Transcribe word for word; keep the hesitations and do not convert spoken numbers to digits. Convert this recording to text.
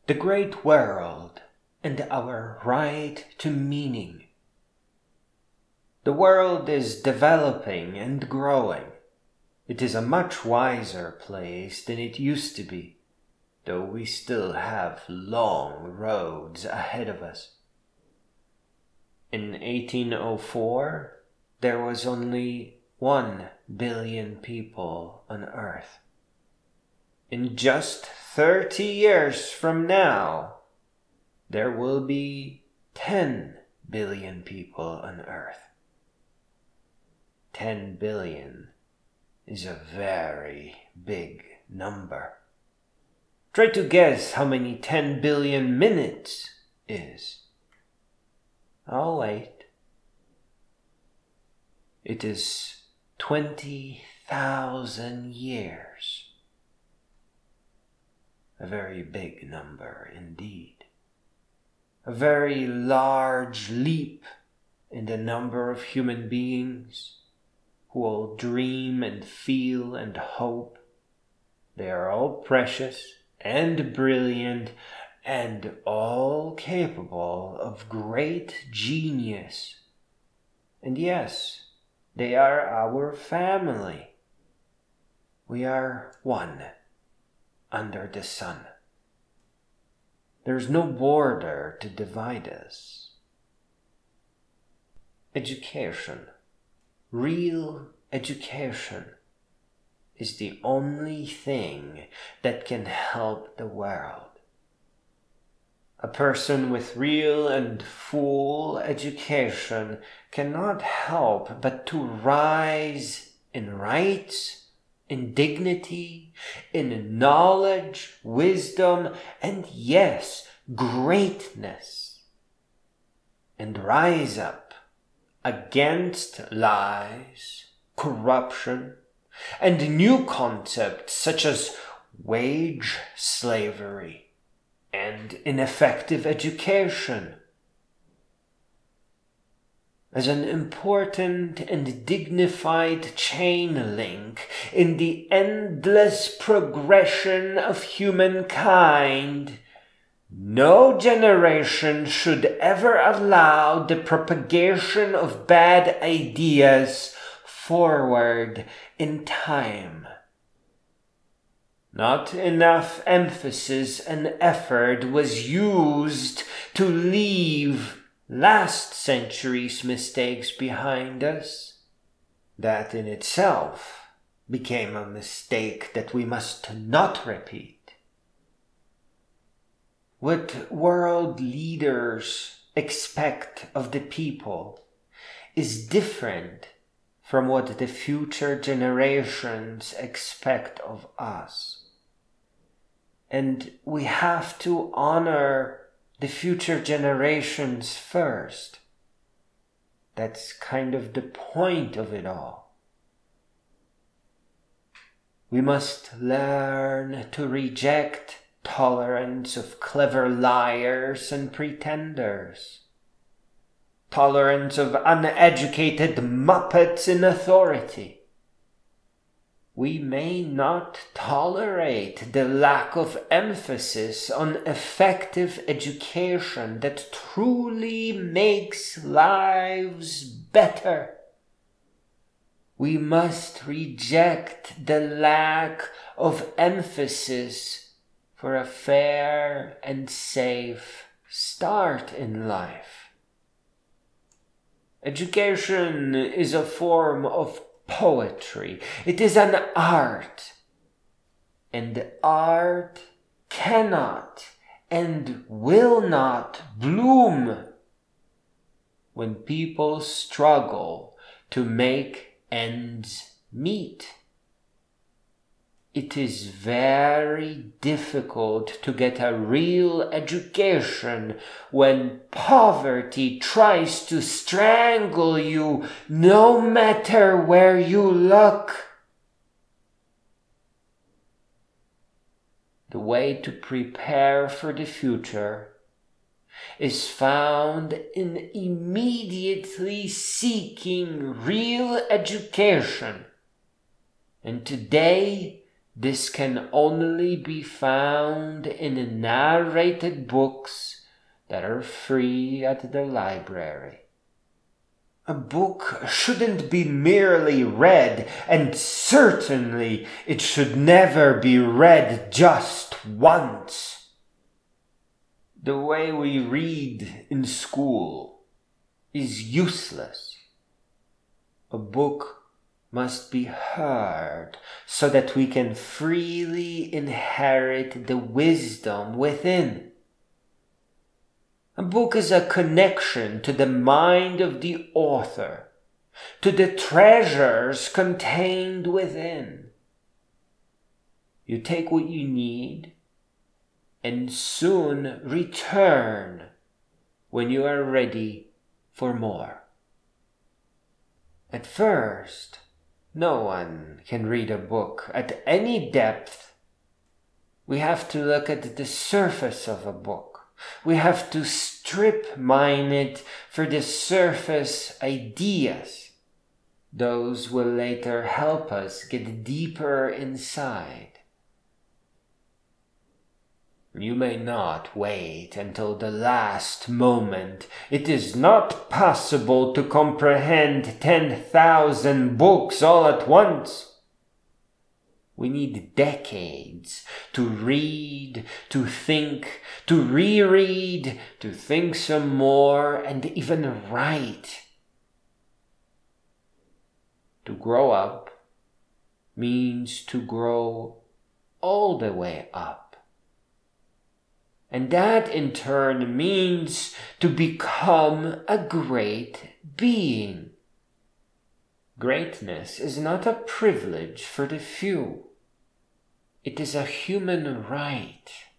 The great world and our right to meaning. The world is developing and growing. It is a much wiser place than it used to be, though we still have long roads ahead of us. In eighteen oh four, there was only one billion people on Earth. In just thirty years from now, there will be ten billion people on Earth. ten billion is a very big number. Try to guess how many ten billion minutes is. I'll wait. It is twenty thousand years. A very big number indeed. A very large leap in the number of human beings who all dream and feel and hope. They are all precious and brilliant and all capable of great genius. And yes, they are our family. We are one under the sun. There's no border to divide us. Education, real education, is the only thing that can help the world. A person with real and full education cannot help but to rise in rights, in dignity, in knowledge, wisdom, and yes, greatness, and rise up against lies, corruption, and new concepts such as wage slavery and ineffective education. As an important and dignified chain link in the endless progression of humankind, no generation should ever allow the propagation of bad ideas forward in time. Not enough emphasis and effort was used to leave last century's mistakes behind us. That in itself became a mistake that we must not repeat. What world leaders expect of the people is different from what the future generations expect of us. And we have to honor the future generations first. That's kind of the point of it all. We must learn to reject tolerance of clever liars and pretenders. Tolerance of uneducated muppets in authority. We may not tolerate the lack of emphasis on effective education that truly makes lives better. We must reject the lack of emphasis for a fair and safe start in life. Education is a form of poetry. It is an art. And art cannot and will not bloom when people struggle to make ends meet. It is very difficult to get a real education when poverty tries to strangle you no matter where you look. The way to prepare for the future is found in immediately seeking real education. And today, This can only be found in narrated books that are free at the library. A book shouldn't be merely read, and certainly it should never be read just once. The way we read in school is useless. A book must be heard so that we can freely inherit the wisdom within. A book is a connection to the mind of the author, to the treasures contained within. You take what you need and soon return when you are ready for more. At first, no one can read a book at any depth. We have to look at the surface of a book. We have to strip mine it for the surface ideas. Those will later help us get deeper inside. You may not wait until the last moment. It is not possible to comprehend ten thousand books all at once. We need decades to read, to think, to reread, to think some more, and even write. To grow up means to grow all the way up. And that in turn means to become a great being. Greatness is not a privilege for the few. It is a human right.